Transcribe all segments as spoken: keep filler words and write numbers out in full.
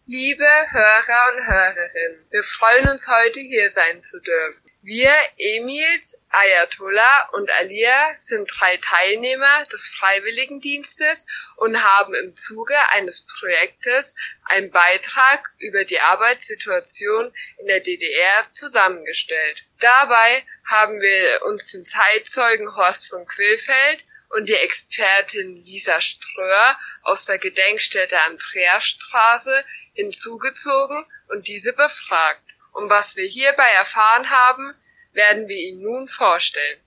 Liebe Hörer und Hörerinnen, wir freuen uns heute hier sein zu dürfen. Wir, Emils, Ayatollah und Alia, sind drei Teilnehmer des Freiwilligendienstes und haben im Zuge eines Projektes einen Beitrag über die Arbeitssituation in der D D R zusammengestellt. Dabei haben wir uns den Zeitzeugen Horst von Quillfeld und die Expertin Lisa Ströer aus der Gedenkstätte Andreasstraße hinzugezogen und diese befragt. Und was wir hierbei erfahren haben, werden wir Ihnen nun vorstellen.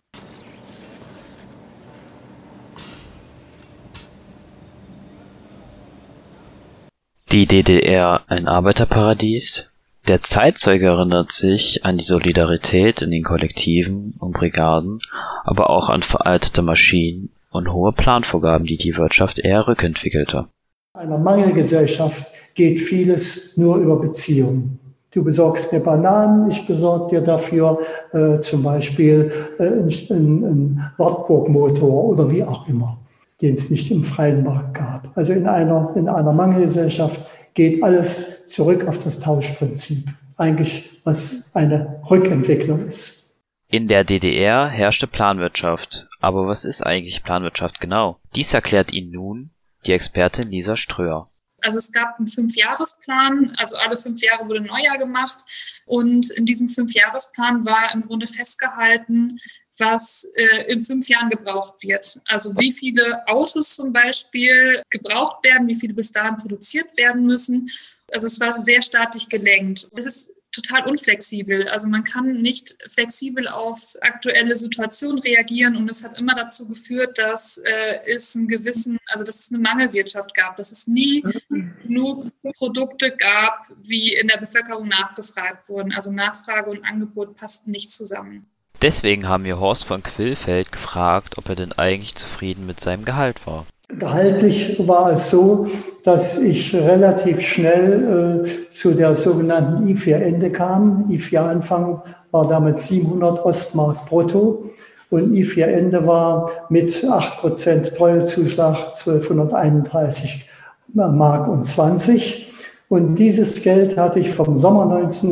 Die D D R, ein Arbeiterparadies? Der Zeitzeuge erinnert sich an die Solidarität in den Kollektiven und Brigaden, aber auch an veraltete Maschinen und hohe Planvorgaben, die die Wirtschaft eher rückentwickelte. In einer Mangelgesellschaft geht vieles nur über Beziehungen. Du besorgst mir Bananen, ich besorge dir dafür äh, zum Beispiel äh, einen, einen Wartburg-Motor oder wie auch immer, den es nicht im freien Markt gab. Also in einer, in einer Mangelgesellschaft geht alles zurück auf das Tauschprinzip. Eigentlich, was eine Rückentwicklung ist. In der D D R herrschte Planwirtschaft. Aber was ist eigentlich Planwirtschaft genau? Dies erklärt Ihnen nun die Expertin Lisa Ströer. Also es gab einen Fünfjahresplan, also alle fünf Jahre wurde ein Neujahr gemacht. Und in diesem Fünfjahresplan war im Grunde festgehalten, was äh, in fünf Jahren gebraucht wird. Also wie viele Autos zum Beispiel gebraucht werden, wie viele bis dahin produziert werden müssen. Also es war sehr staatlich gelenkt. Es ist total unflexibel. Also man kann nicht flexibel auf aktuelle Situationen reagieren und es hat immer dazu geführt, dass äh, es einen gewissen, also dass es eine Mangelwirtschaft gab, dass es nie genug Produkte gab, wie in der Bevölkerung nachgefragt wurden. Also Nachfrage und Angebot passten nicht zusammen. Deswegen haben wir Horst von Quillfeld gefragt, ob er denn eigentlich zufrieden mit seinem Gehalt war. Gehaltlich war es so, dass ich relativ schnell äh, zu der sogenannten I vier Ende kam. I vier Anfang war damit siebenhundert Ostmark brutto und I vier Ende war mit acht Prozent Treuezuschlag zwölfhunderteinunddreißig Mark und zwanzig. Und dieses Geld hatte ich vom Sommer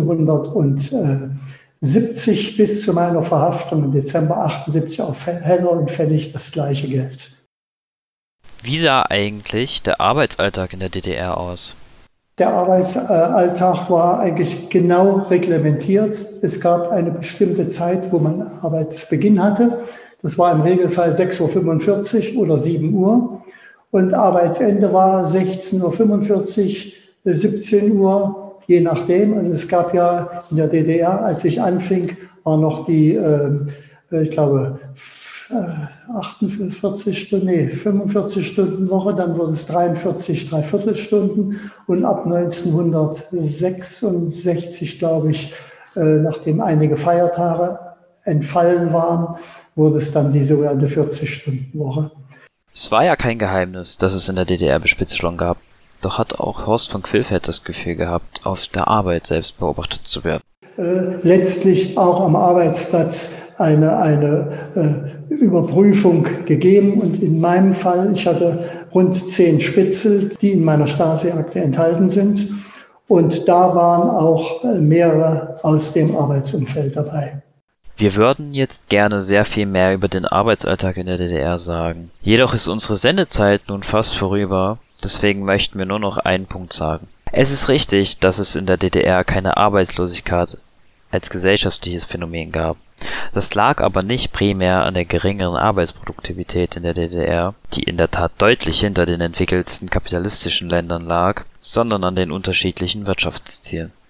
neunzehnhundertsiebzig bis zu meiner Verhaftung im Dezember achtundsiebzig auf Heller und Pfennig das gleiche Geld. Wie sah eigentlich der Arbeitsalltag in der D D R aus? Der Arbeitsalltag war eigentlich genau reglementiert. Es gab eine bestimmte Zeit, wo man Arbeitsbeginn hatte. Das war im Regelfall sechs Uhr fünfundvierzig oder sieben Uhr. Und Arbeitsende war sechzehn Uhr fünfundvierzig, siebzehn Uhr, je nachdem. Also es gab ja in der D D R, als ich anfing, war noch die, äh, ich glaube, achtundvierzig Stunden, nee, fünfundvierzig Stunden Woche, dann wurde es dreiundvierzig Dreiviertelstunden und ab neunzehnhundertsechsundsechzig, glaube ich, äh, nachdem einige Feiertage entfallen waren, wurde es dann die sogenannte vierzig-Stunden-Woche. Es war ja kein Geheimnis, dass es in der D D R Bespitzelung gab. Doch hat auch Horst von Quillfeld das Gefühl gehabt, auf der Arbeit selbst beobachtet zu werden. Äh, letztlich auch am Arbeitsplatz eine, eine äh, Überprüfung gegeben. Und in meinem Fall, ich hatte rund zehn Spitzel, die in meiner Stasi-Akte enthalten sind. Und da waren auch äh, mehrere aus dem Arbeitsumfeld dabei. Wir würden jetzt gerne sehr viel mehr über den Arbeitsalltag in der D D R sagen. Jedoch ist unsere Sendezeit nun fast vorüber, deswegen möchten wir nur noch einen Punkt sagen. Es ist richtig, dass es in der D D R keine Arbeitslosigkeit als gesellschaftliches Phänomen gab. Das lag aber nicht primär an der geringeren Arbeitsproduktivität in der D D R, die in der Tat deutlich hinter den entwickelten kapitalistischen Ländern lag, sondern an den unterschiedlichen Wirtschaftszielen.